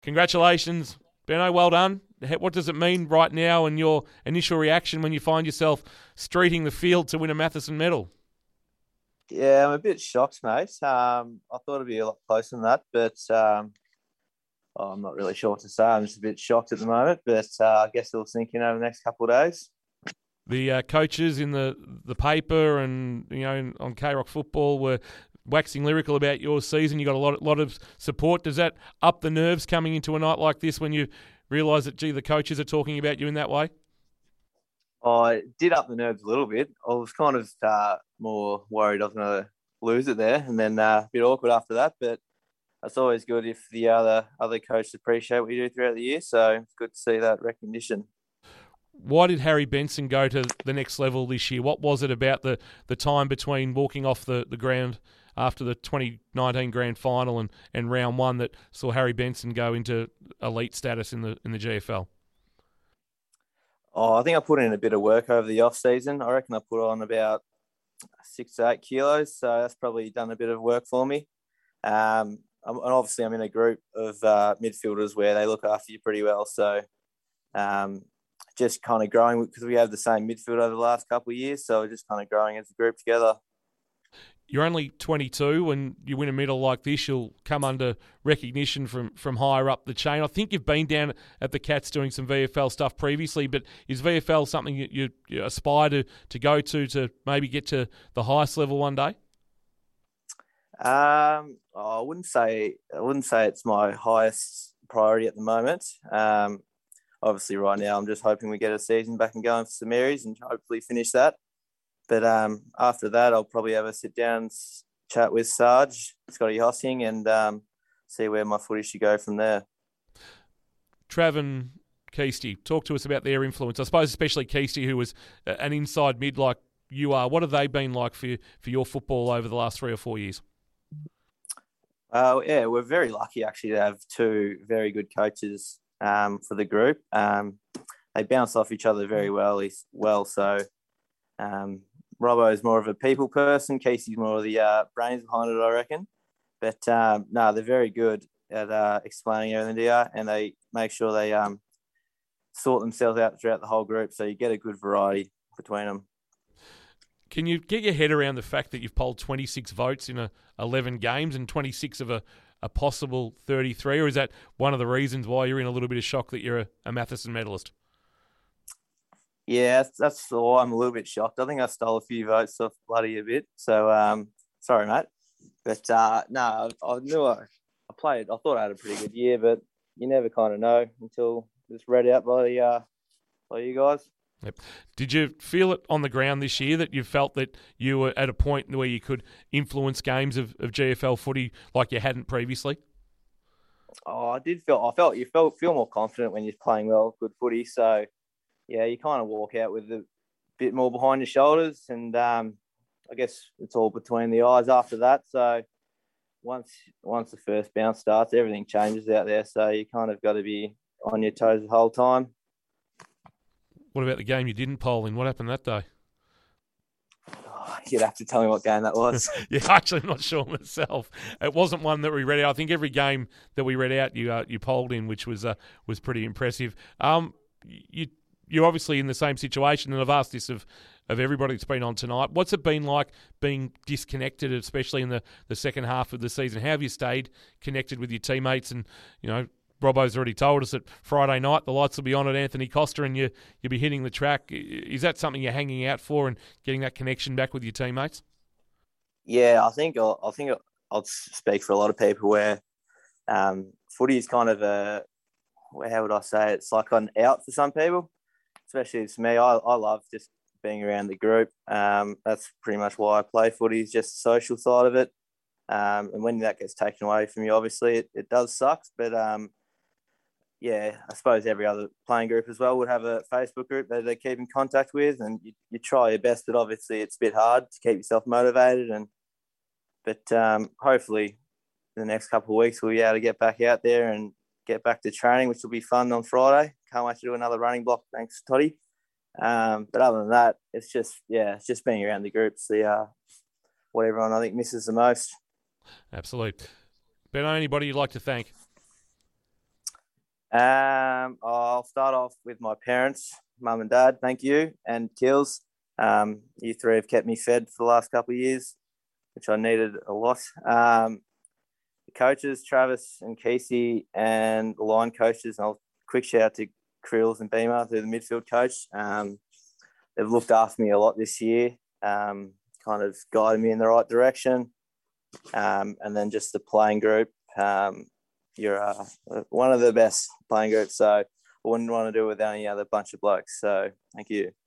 Congratulations, Benno. Well done. What does it mean right now and your initial reaction when you find yourself streeting the field to win a Matheson medal? Yeah, I'm a bit shocked, mate. I thought it'd be a lot closer than that, but I'm not really sure what to say. I'm just a bit shocked at the moment, but I guess it'll sink in over the next couple of days. The coaches in the paper and on K-Rock Football were waxing lyrical about your season. You got a lot of support. Does that up the nerves coming into a night like this when you realise that the coaches are talking about you in that way? I did up the nerves a little bit. I was kind of more worried I was going to lose it there, and then a bit awkward after that. But it's always good if the other coaches appreciate what you do throughout the year. So it's good to see that recognition. Why did Harry Benson go to the next level this year? What was it about the time between walking off the ground after the 2019 grand final and round one that saw Harry Benson go into elite status in the GFL? Oh, I think I put in a bit of work over the off season. I reckon I put on about 6 to 8 kilos, so that's probably done a bit of work for me. And obviously, I'm in a group of midfielders where they look after you pretty well. So just kind of growing because we have the same midfield over the last couple of years. So we're just kind of growing as a group together. You're only 22. When you win a medal like this, you'll come under recognition from higher up the chain. I think you've been down at the Cats doing some VFL stuff previously, but is VFL something that you aspire to go to maybe get to the highest level one day? I wouldn't say it's my highest priority at the moment. Obviously, right now, I'm just hoping we get a season back and going for St Mary's and hopefully finish that. But after that, I'll probably have a sit-down chat with Sarge, Scotty Hossing, and see where my footy should go from there. Trav and Keasty, talk to us about their influence. I suppose especially Keasty, who was an inside mid like you are. What have they been like for your football over the last 3 or 4 years? Yeah, we're very lucky actually to have two very good coaches for the group. They bounce off each other very well. So Robbo is more of a people person. Casey's more of the brains behind it, I reckon. But they're very good at explaining everything to you, and they make sure they sort themselves out throughout the whole group, so you get a good variety between them. Can you get your head around the fact that you've polled 26 votes in 11 games and 26 of a possible 33, or is that one of the reasons why you're in a little bit of shock that you're a Matheson medalist? Yeah, that's why I'm a little bit shocked. I think I stole a few votes off Bloody a bit. So, sorry, mate. But, I knew I played. I thought I had a pretty good year, but you never kind of know until it's read out by you guys. Yep. Did you feel it on the ground this year that you felt that you were at a point where you could influence games of GFL footy like you hadn't previously? Oh, I felt you feel more confident when you're playing well, good footy. So, yeah, you kind of walk out with a bit more behind your shoulders, and I guess it's all between the eyes after that. So, once the first bounce starts, everything changes out there. So you kind of got to be on your toes the whole time. What about the game you didn't poll in? What happened that day? Oh, you'd have to tell me what game that was. Yeah, actually, I'm not sure myself. It wasn't one that we read out. I think every game that we read out, you polled in, which was pretty impressive. You're obviously in the same situation, and I've asked this of everybody that's been on tonight. What's it been like being disconnected, especially in the second half of the season? How have you stayed connected with your teammates? And, Robbo's already told us that Friday night the lights will be on at Anthony Costa and you'll be hitting the track. Is that something you're hanging out for and getting that connection back with your teammates? Yeah, I think I'll speak for a lot of people where footy is kind of how would I say it? It's like an out for some people, especially for me. I love just being around the group. That's pretty much why I play footy, is just the social side of it. And when that gets taken away from you, obviously it does suck. But yeah, I suppose every other playing group as well would have a Facebook group that they keep in contact with, and you try your best, but obviously it's a bit hard to keep yourself motivated. But hopefully in the next couple of weeks we'll be able to get back out there and get back to training, which will be fun on Friday. Can't wait to do another running block. Thanks, Toddy. But other than that, it's just being around the groups, what everyone I think misses the most. Absolutely. Ben, anybody you'd like to thank? I'll start off with my parents, mum and dad. Thank you, and Kills. You three have kept me fed for the last couple of years, which I needed a lot. The coaches, Travis and Casey, and the line coaches. And I'll quick shout out to Krills and Beamer, who's the midfield coach. They've looked after me a lot this year, kind of guided me in the right direction. And then just the playing group. You're one of the best playing groups, so I wouldn't want to do it with any other bunch of blokes. So thank you.